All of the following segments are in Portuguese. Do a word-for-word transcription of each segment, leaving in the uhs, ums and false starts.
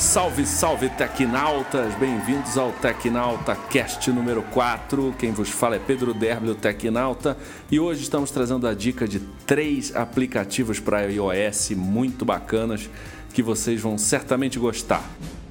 Salve, salve, Tecnautas! Bem-vindos ao Tecnauta Cast número quatro. Quem vos fala é Pedro Derble, o Tecnauta. E hoje estamos trazendo a dica de três aplicativos para iOS muito bacanas que vocês vão certamente gostar.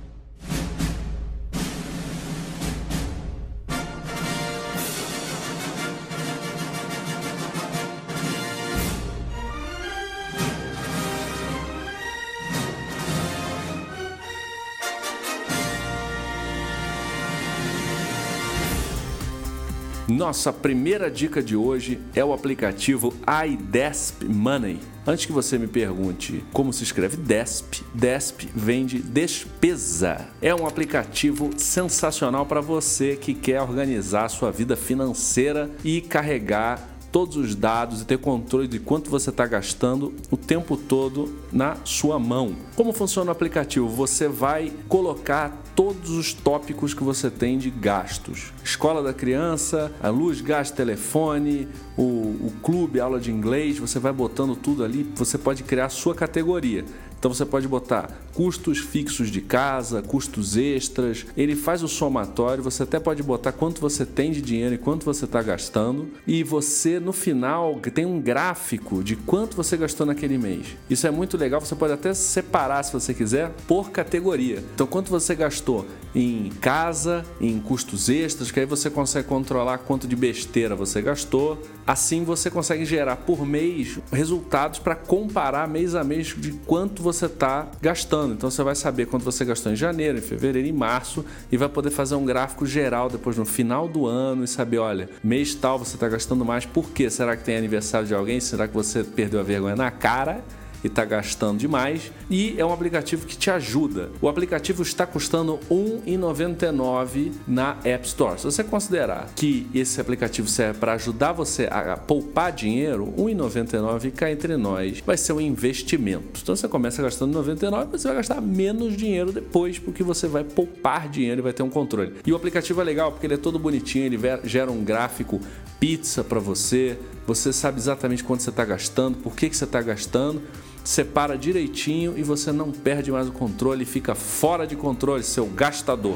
Nossa primeira dica de hoje é o aplicativo iDesp Money. Antes que você me pergunte como se escreve Desp, Desp vem de despesa. É um aplicativo sensacional para você que quer organizar a sua vida financeira e carregar todos os dados e ter controle de quanto você está gastando o tempo todo na sua mão. Como funciona o aplicativo? Você vai colocar todos os tópicos que você tem de gastos. Escola da criança, a luz, gás, telefone, o, o clube, aula de inglês, você vai botando tudo ali, você pode criar a sua categoria. Então você pode botar custos fixos de casa, custos extras, ele faz o somatório, você até pode botar quanto você tem de dinheiro e quanto você está gastando, e você no final tem um gráfico de quanto você gastou naquele mês. Isso é muito legal, você pode até separar, se você quiser, por categoria. Então quanto você gastou em casa, em custos extras, que aí você consegue controlar quanto de besteira você gastou. Assim você consegue gerar por mês resultados para comparar mês a mês de quanto você está gastando. Então você vai saber quanto você gastou em janeiro, em fevereiro, em março, e vai poder fazer um gráfico geral depois no final do ano e saber, olha, mês tal você está gastando mais, por quê? Será que tem aniversário de alguém? Será que você perdeu a vergonha na cara e está gastando demais? E é um aplicativo que te ajuda. O aplicativo está custando um real e noventa e nove centavos na App Store. Se você considerar que esse aplicativo serve para ajudar você a poupar dinheiro, um real e noventa e nove centavos cá entre nós vai ser um investimento. Então você começa gastando noventa e nove centavos, você vai gastar menos dinheiro depois, porque você vai poupar dinheiro e vai ter um controle. E o aplicativo é legal porque ele é todo bonitinho, ele gera um gráfico pizza para você, você sabe exatamente quanto você está gastando, por que, que você está gastando, separa direitinho e você não perde mais o controle e fica fora de controle, seu gastador.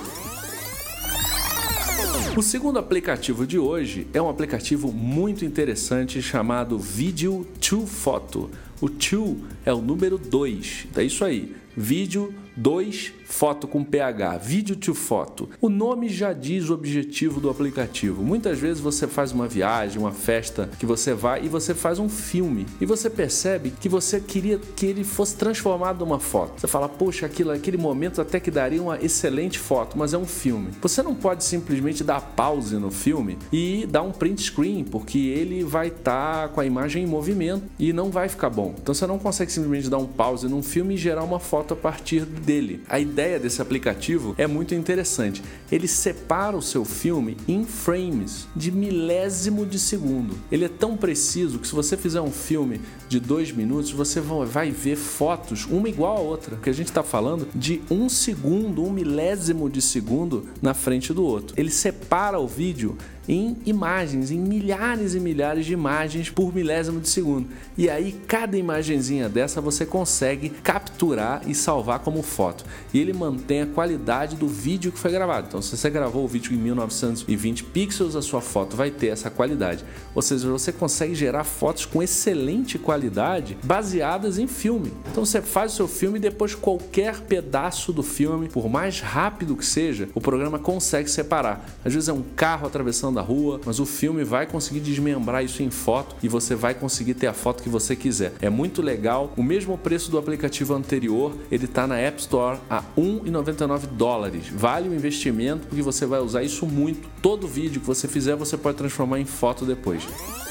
O segundo aplicativo de hoje é um aplicativo muito interessante chamado Video to Photo. O to é o número dois, é isso aí, vídeo dois, foto com ph, Video to Photo. O nome já diz o objetivo do aplicativo. Muitas vezes você faz uma viagem, uma festa que você vai e você faz um filme e você percebe que você queria que ele fosse transformado numa foto. Você fala, poxa, aquilo, aquele momento até que daria uma excelente foto, mas é um filme. Você não pode simplesmente dar pause no filme e dar um print screen, porque ele vai estar com a imagem em movimento e não vai ficar bom. Então você não consegue simplesmente dar um pause num filme e gerar uma foto a partir dele. A ideia desse aplicativo é muito interessante. Ele separa o seu filme em frames de milésimo de segundo. Ele é tão preciso que se você fizer um filme de dois minutos, você vai ver fotos uma igual a outra. Porque a gente está falando de um segundo, um milésimo de segundo na frente do outro. Ele separa o vídeo em imagens, em milhares e milhares de imagens por milésimo de segundo. E aí cada imagenzinha dessa você consegue capturar e salvar como foto. E ele mantém a qualidade do vídeo que foi gravado. Então se você gravou o vídeo em mil novecentos e vinte pixels, a sua foto vai ter essa qualidade. Ou seja, você consegue gerar fotos com excelente qualidade baseadas em filme. Então você faz o seu filme e depois qualquer pedaço do filme, por mais rápido que seja, o programa consegue separar. Às vezes é um carro atravessando da rua, mas o filme vai conseguir desmembrar isso em foto e você vai conseguir ter a foto que você quiser. É muito legal. O mesmo preço do aplicativo anterior, ele está na App Store a um real e noventa e nove dólares. Vale o investimento porque você vai usar isso muito. Todo vídeo que você fizer, você pode transformar em foto depois.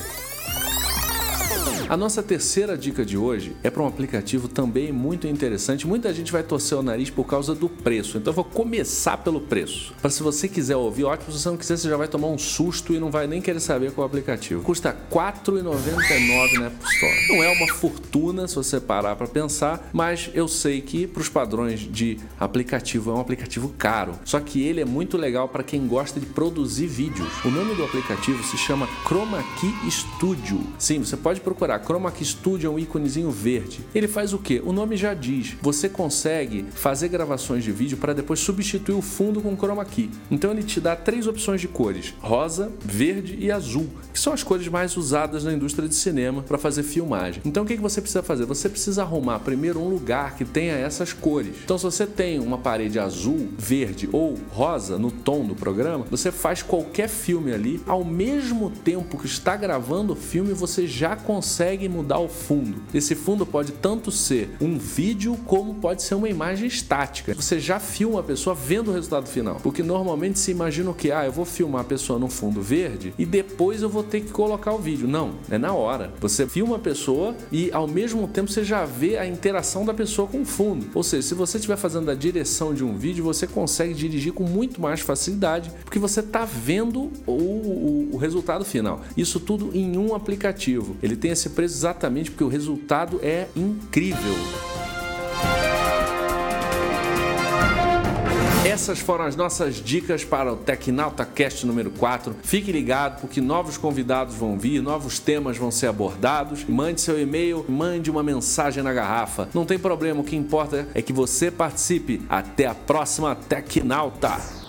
A nossa terceira dica de hoje é para um aplicativo também muito interessante. Muita gente vai torcer o nariz por causa do preço, então eu vou começar pelo preço. Para se você quiser ouvir, ótimo. Se você não quiser, você já vai tomar um susto e não vai nem querer saber qual é o aplicativo. Custa quatro reais e noventa e nove centavos na App Store. Não é uma fortuna se você parar para pensar, mas eu sei que para os padrões de aplicativo é um aplicativo caro. Só que ele é muito legal para quem gosta de produzir vídeos. O nome do aplicativo se chama Chroma Key Studio. Sim, você pode procurar Chroma Key Studio é um íconezinho verde. Ele faz o quê? O nome já diz. Você consegue fazer gravações de vídeo para depois substituir o fundo com Chroma Key. Então ele te dá três opções de cores: rosa, verde e azul, que são as cores mais usadas na indústria de cinema para fazer filmagem. Então o que você precisa fazer? Você precisa arrumar primeiro um lugar que tenha essas cores. Então se você tem uma parede azul, verde ou rosa no tom do programa, você faz qualquer filme ali, ao mesmo tempo que está gravando o filme, você já consegue mudar o fundo. Esse fundo pode tanto ser um vídeo como pode ser uma imagem estática. Você já filma a pessoa vendo o resultado final, porque normalmente se imagina o que? Ah, eu vou filmar a pessoa no fundo verde e depois eu vou ter que colocar o vídeo. Não, é na hora. Você filma a pessoa e ao mesmo tempo você já vê a interação da pessoa com o fundo. Ou seja, se você estiver fazendo a direção de um vídeo, você consegue dirigir com muito mais facilidade, porque você está vendo o, o, o resultado final. Isso tudo em um aplicativo. Ele tem esse preço exatamente porque o resultado é incrível. Essas foram as nossas dicas para o TechnaltaCast número quatro. Fique ligado porque novos convidados vão vir, novos temas vão ser abordados. Mande seu e-mail, mande uma mensagem na garrafa. Não tem problema, o que importa é que você participe. Até a próxima, Tecnauta!